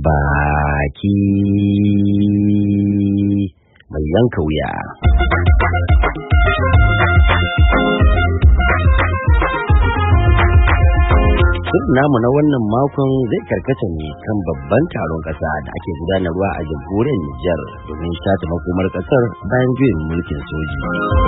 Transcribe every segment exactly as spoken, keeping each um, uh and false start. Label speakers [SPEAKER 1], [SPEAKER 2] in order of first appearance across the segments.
[SPEAKER 1] baki mai yanka wuya. Shirin namu na wannan makon zai karkata ne kan babban taron ƙasa da ake gudanarwa a jamhuriyar Nijar domin shata makomar ƙasar bayan juyin mulkin soji.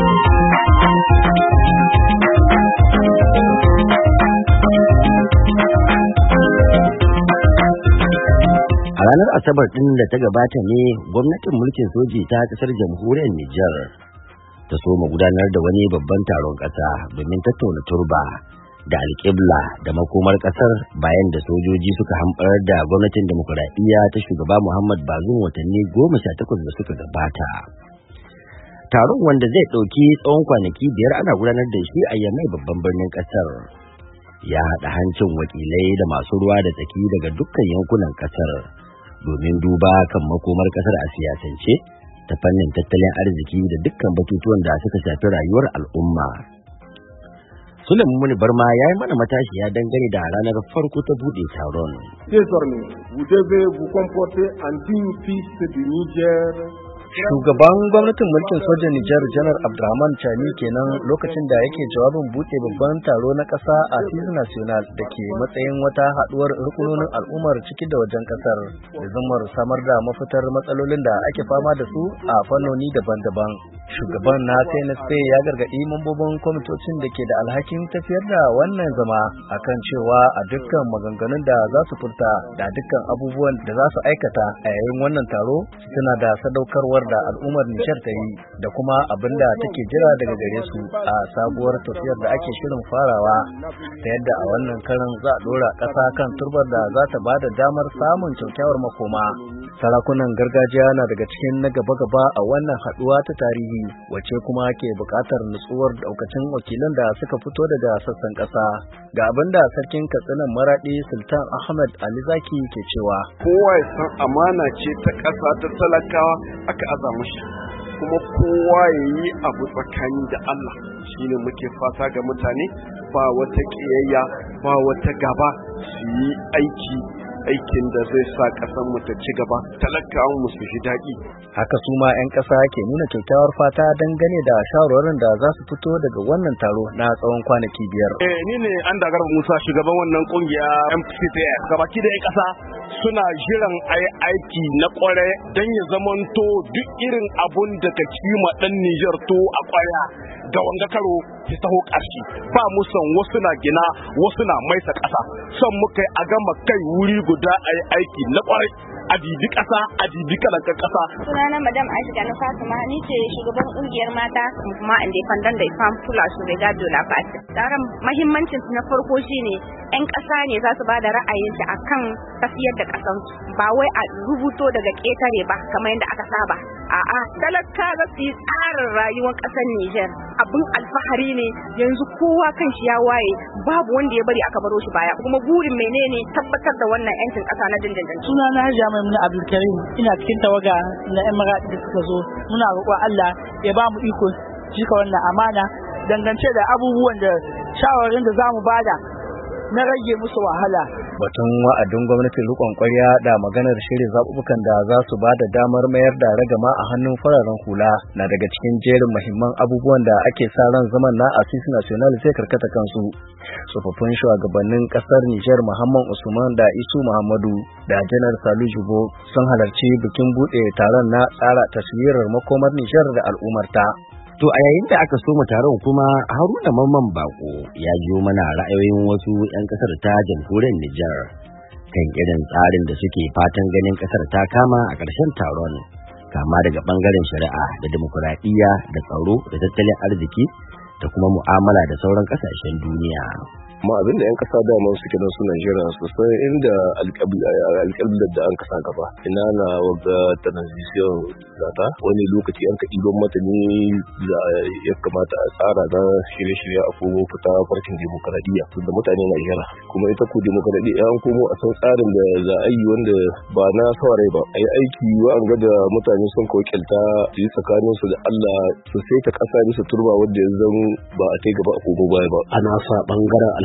[SPEAKER 1] A ranar Asabar ɗin da ta gabata ne gwamnatin mulkin soji ta ƙasar jamhuriyar Nijar ta soma gudanar da wani babban taron ƙasa domin tattauna turba da alƙibla da makomar ƙasar bayan da sojoji suka hamɓarar da gwamnatin demokuraɗiyya ta shugaba Muhammad Bazoum watanni goma sha takwas da suka gabata. Taron, wanda zai ɗauki tsawon kwanaki biyar ana gudanar da shi a Yamai, babban birnin ƙasar, ya haɗa hancin wakilai da masu ruwa da tsaki daga dukkan yankunan ƙasar domin duba kan makomar ƙasar a siyasance, ta fannin tattalin arziki da dukkan batutuwan da suka shafi rayuwar al'umma. Sulaiman Muni Barma ya yi mana matashiya dangane da ranar farko ta buɗe taron.
[SPEAKER 2] Shugaban gwamnatin mulkin sojan Nijar Janar Abdurrahman Chani kenan lokacin da yake jawabin buɗe babban taro na ƙasa a Tizon National da ke matsayin wata haɗuwar rukunonin al'ummar ciki da wajen ƙasar da zumar samar da mafitar matsalolin da ake fama da su a fannoni daban-daban. Shugaban na C N S P ya gargaɗi mambobin kwamitocin da ke da alhakin tafiyar da wannan zama akan cewa a dukkan maganganun da za su furta da dukkan abubuwan da za su aikata a yayin wannan taro suna da sadaukarwar da al'ummar Nijar ta yi da kuma abin da take jira daga gare su a sabuwar tafiyar da ake shirin farawa, ta yadda a wannan karin za a dora ƙasa kan turbar da za ta ba da damar samun kyakkyawar makoma. Sarakunan gargajiya na daga cikin na gaba-gaba a wannan haɗuwa ta tarihi, wacce kuma ke buƙatar nutsuwar daukacin wakilan da suka fito daga sassan ƙasa. Ga abin da sarkin Katsinan Maraɗi Sultan Ahmed Ali Zaki ke cewa,
[SPEAKER 3] kowa ya san amana ce ta ƙasa ta talakawa aka aza mashi, kuma kowa ya yi abu tsakani da Allah. Shine muke fata ga mutane, ba wata ƙiyayya ba wata gaba, su yi aiki aikin da zai sa ƙasar mu ta ci gaba, talakawan mu su ji daɗi.
[SPEAKER 2] Haka su ma 'yan ƙasa ke nuna kyakkyawar fata dangane da shawarwarin da za su fito daga wannan taro na tsawon kwanaki biyar.
[SPEAKER 3] Eh ni ne an da Garba Musa, shugaban wannan kungiya M P C F. Gabaki da 'yan ƙasa suna jiran ai aiki na kware don ya zamanto duk irin abun da ka kima ɗan Nijar to a kwaya ga wanga karo ta taho ƙarshe. Ba mu son wasu na gina wasu na maisa ƙasa, son muka a gama kai wuri guda a yi aiki na kwarai, a dibi ƙasa a dibi kalankan ƙasa.
[SPEAKER 4] Sunana Madam Aisha na Fatima, ni ce shugaban ƙungiyar mata kuma independent da ifam kula su da gado la fati. Taron mahimmancin na farko shine 'yan ƙasa ne za su ba da ra'ayinsu akan tafiyar da ƙasansu, ba wai a rubuto daga ƙetare ba kamar yadda aka saba. A'a, talaka za su yi tsarin rayuwar ƙasar Nijar. Abin alfahari ne, yanzu kowa kan shi ya waye, babu wanda ya bari aka baro shi baya, kuma burin menene tabbatar da wannan 'yancin ƙasa na dindindin.
[SPEAKER 5] Sunana Hajiya Maimuna Abdulkarim, ina cikin tawaga na 'yan Maraɗi da suka zo. Muna roƙon Allah ya ba mu iko cika wannan amana dangance da abubuwan da shawarin da za mu bada na rage musu wahala.
[SPEAKER 2] Batun wa'adin gwamnatin rikon kwarya da maganar shirya zaɓuɓɓukan da za su ba da damar mayar da ragama a hannun fararen hula na daga cikin jerin muhimman abubuwan da ake sa ran zaman na Asisi National sai karkata kansu. Tsofaffin shugabannin ƙasar Nijar Muhammad Usman da Isu Muhammadu da Janar Salu Jubo sun halarci bikin buɗe taron na tsara taswirar makomar Nijar da al'ummarta.
[SPEAKER 1] To a yayin da aka soma taron kuma, Haruna Mamman Bako ya jiyo mana ra'ayoyin wasu 'yan kasar ta jamhuriyar Nijar kan irin tsarin da suke fatan ganin kasar ta kama a ƙarshen taron, kama daga ɓangaren shari'a da demokuraɗiyya da tsaro da tattalin arziki da kuma mu'amala da sauran ƙasashen duniya.
[SPEAKER 6] amma abin da 'yan kasa daman suke don su Najeriya su san inda alƙiblar da an kasa gaba ina na waga transition zata wani lokaci an ka ɗiban mata ne da ya kamata a tsara na shirye-shirye a komo fita farkin demokaradiyya da mutane na jira kuma ita ko demokaradiyya an komo a san tsarin da za a yi wanda ba na saurayi ba a yi aiki wa'an ga da mutane sun wakilta su yi tsakaninsu da Allah su sai ta ƙasa bisa turba wadda ya zan ba a kai gaba a komo baya ba.
[SPEAKER 1] Ana sa ɓangaren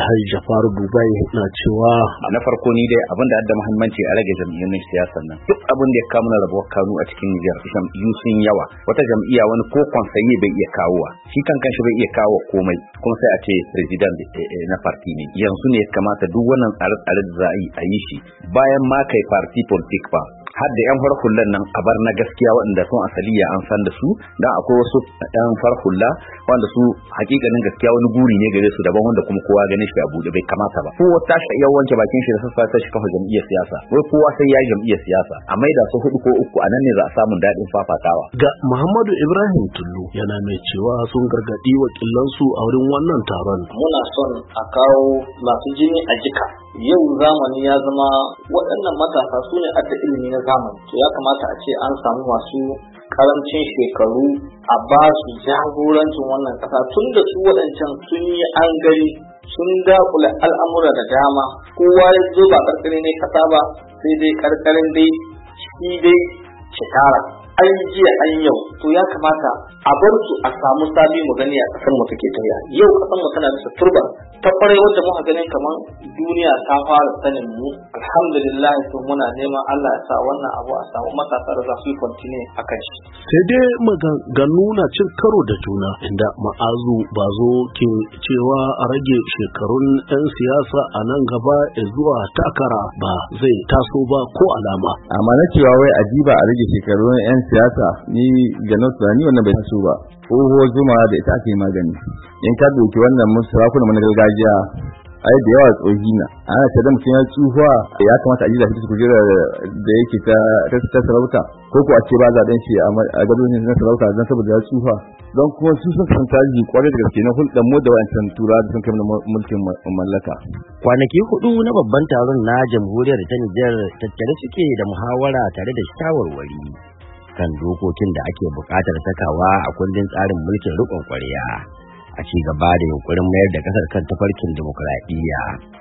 [SPEAKER 7] Alhaji Jafaru Dubai na cewa
[SPEAKER 8] na farko ni dai abin da da muhimmanci a rage jam'iyyun siyasa nan duk abin da ya kawo mana rabuwar kanu a cikin Nijar jam'iyyu sun yawa wata jam'iyya wani ko konsaye bai iya kawowa shi kan kanshi bai iya kawo komai kuma sai a ce president na party ne yanzu ne ya kamata duk wannan tsare-tsare da za a yi a yi shi bayan ma kai party politik ba har da yan farhullan nan a bar na gaskiya waɗanda sun asaliya an san da su dan akwai wasu yan farhulla wanda su hakikanin gaskiya wani guri ne gare su daban wanda kuma kowa ganin shi a bude bai kamata ba kowa ta shi ya wanke bakin shi da sassa ta shi kafa jam'iyyar siyasa wai kowa sai ya yi jam'iyyar siyasa a maida su hudu ko uku a nan ne za a samu daɗin fafatawa
[SPEAKER 7] ga Muhammadu Ibrahim Tullu yana mai cewa sun gargadi wakilansu a wurin wannan taron
[SPEAKER 9] muna son a kawo masu jini a jika yau zamani ya zama waɗannan matasa su ne adda ilimi na zamani to ya kamata a ce an samu masu karancin shekaru a ba su jagorancin wannan ƙasa tun da su waɗancan sun yi an gani sun dakula al'amura da dama kowa ya zo ba karkare ne kasa ba sai dai karkarin dai shi dai shekara an jiya an yau to ya kamata a bar su a samu sabi mu gani a kasar mu take tafiya yau kasar mu tana bisa turba ta kwarai wanda muka ganin kamar duniya ta fara sanin mu alhamdulillah to muna neman Allah ya sa wannan abu a samu matasa da za su yi continue akan shi
[SPEAKER 7] sai dai maganganu na cin karo da juna inda Ma'azu Bazo ke cewa a rage shekarun 'yan siyasa a nan gaba zuwa takara ba zai taso ba ko alama
[SPEAKER 10] amma na cewa wai ajiba a rage shekarun 'yan siyasa ni ga na tunani wannan bai taso ba tsoho zuma da ita ake magani in ka doki wannan sarakuna na gargajiya ai da yawa tsohi na ana ce da mutum ya tsufa ya kamata a ji da shi kujera da yake ta ta sarauta ko ko a ce ba zaben shi a gadon na sarauta don saboda ya tsufa don kuma su sun san tarihi kwarai da gaske na hulɗar mu da wancan tura da sun kai mulkin mallaka
[SPEAKER 1] kwanaki hudu na babban taron na jamhuriyar ta Nijar tattare suke da muhawara tare da shawarwari kan dokokin da ake buƙatar sakawa a kundin tsarin mulkin riƙon ƙwarya a ci gaba da yunkurin mayar da kasar kan tafarkin demokuraɗiyya.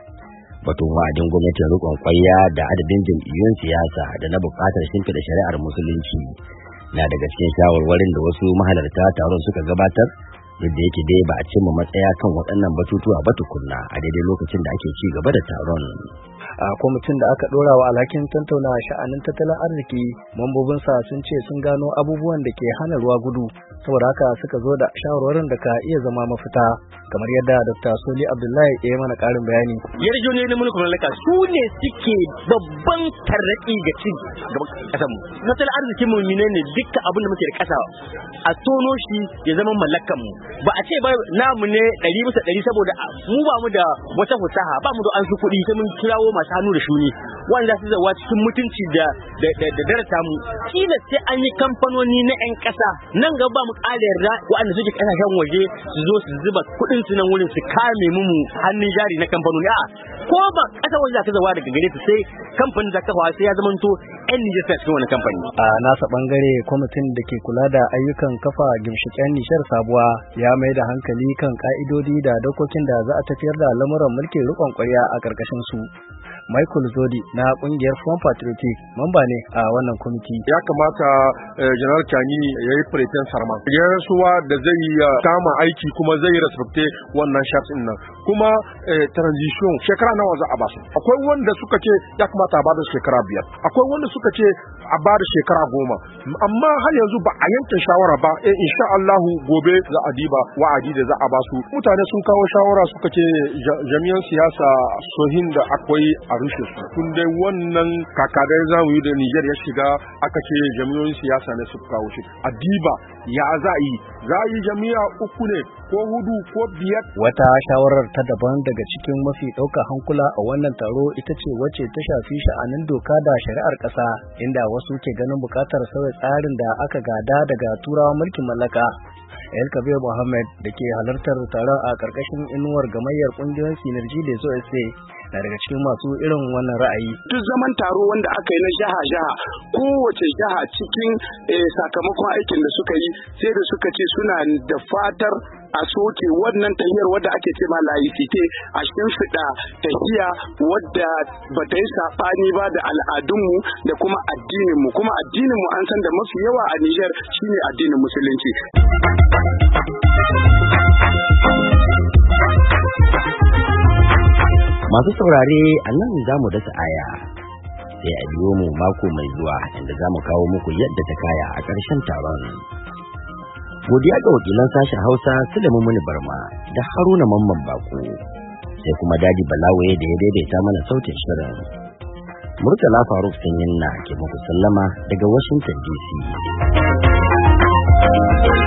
[SPEAKER 1] Batun wa'adin gwamnatin riƙon ƙwarya da adadin jam'iyyun siyasa da na buƙatar shimfiɗa shari'ar musulunci na daga cikin shawarwarin da wasu mahalarta taron suka gabatar duk da yake dai ba a cimma matsaya kan waɗannan batutuwa ba tukunna a daidai lokacin da ake ci gaba da taron.
[SPEAKER 2] a kwamitin da aka dora wa alhakin tantauna sha'anin tattalin arziki mambobinsa sun ce sun gano abubuwan da ke hana ruwa gudu saboda haka suka zo da shawarwarin da ka iya zama mafita kamar yadda Dr. Soli Abdullahi ya yi mana karin bayani.
[SPEAKER 11] Yarjejeniyoyin na mulkin mallaka su ne suke babban tarraki ga ci gaban kasar mu. Tattalin arzikin mu ne ne dukkan abin da muke da kasa a tono shi ya zama mallakan mu. Ba a ce ba namu ne ɗari bisa ɗari saboda mu ba mu da wata fasaha ba mu da an su kuɗi sai mun kirawo masu hannu da shuni wanda su zawa cikin mutunci da da darata mu. Kila sai an yi kamfanoni na 'yan ƙasa nan gaba mu ƙara yarda waɗanda suke ƙasashen waje su zo su zuba kuɗin su nan wurin su kame mu hannun jari na kamfanoni. A ko ba ƙasar waje za ta zawa daga gare su sai kamfanin za ka kafa sai ya zamanto 'yan Nijar ta cikin wani kamfani.
[SPEAKER 2] A nasa bangare kwamitin da ke kula da ayyukan kafa gimshiƙen nishar sabuwa ya mai da hankali kan ƙa'idodi da dokokin da za a tafiyar da lamuran mulkin riƙon ƙwarya a ƙarƙashin su. Michael Zodi na kungiyar Front Patriotic mamba ne a wannan kwamiti.
[SPEAKER 3] Ya kamata General Chani ya yi pretend sarma. Ya rasuwa da zai kama aiki kuma zai respecte wannan shartin nan. Kuma transition shekara nawa za a basu. Akwai wanda suka ce ya kamata a bada shekara biyar. Akwai wanda suka ce a bada shekara goma. Amma har yanzu ba a yanke shawara ba. Eh insha Allahu gobe za a diba wa'adi da za a basu. Mutane sun kawo shawara suka ce jami'an siyasa sohin da akwai a rushe su kun dai wannan kakadai zamu yi da Niger ya shiga aka ce jami'oyin siyasa ne su kawo shi adiba ya za yi za yi jami'a uku ne ko hudu ko biyar.
[SPEAKER 2] Wata shawarar ta daban daga cikin mafi ɗaukar hankula a wannan taro ita ce wacce ta shafi sha'anin doka da shari'ar ƙasa inda wasu ke ganin buƙatar sauya tsarin da aka gada daga turawan mulkin mallaka. El Kabir Mohammed da ke halartar taron a ƙarƙashin inuwar gamayyar ƙungiyoyin Synergy da S O S A na daga cikin masu irin wannan ra'ayi.
[SPEAKER 12] Duk zaman taro wanda aka yi na jaha-jaha kowace jaha cikin sakamakon aikin da suka yi sai da suka ce suna da fatar a soke wannan tahiyar wadda ake ce ma laicite a shimfiɗa tahiya wadda ba ta yi saɓani ba da al'adunmu da kuma addininmu kuma addininmu an san da mafi yawa a Nijar shine addinin musulunci.
[SPEAKER 13] Thank you.
[SPEAKER 1] Masu saurare a nan za mu dasa aya sai a biyo mu mako mai zuwa inda za mu kawo muku yadda ta kaya a ƙarshen taron. Godiya ga wakilan sashen Hausa Sulaiman Muni Barma da Haruna Mamman Bako sai kuma Dadi Balawaye da ya daidaita mana sautin shirin. Murtala Faruk Sanyin na ke muku sallama daga Washington D C.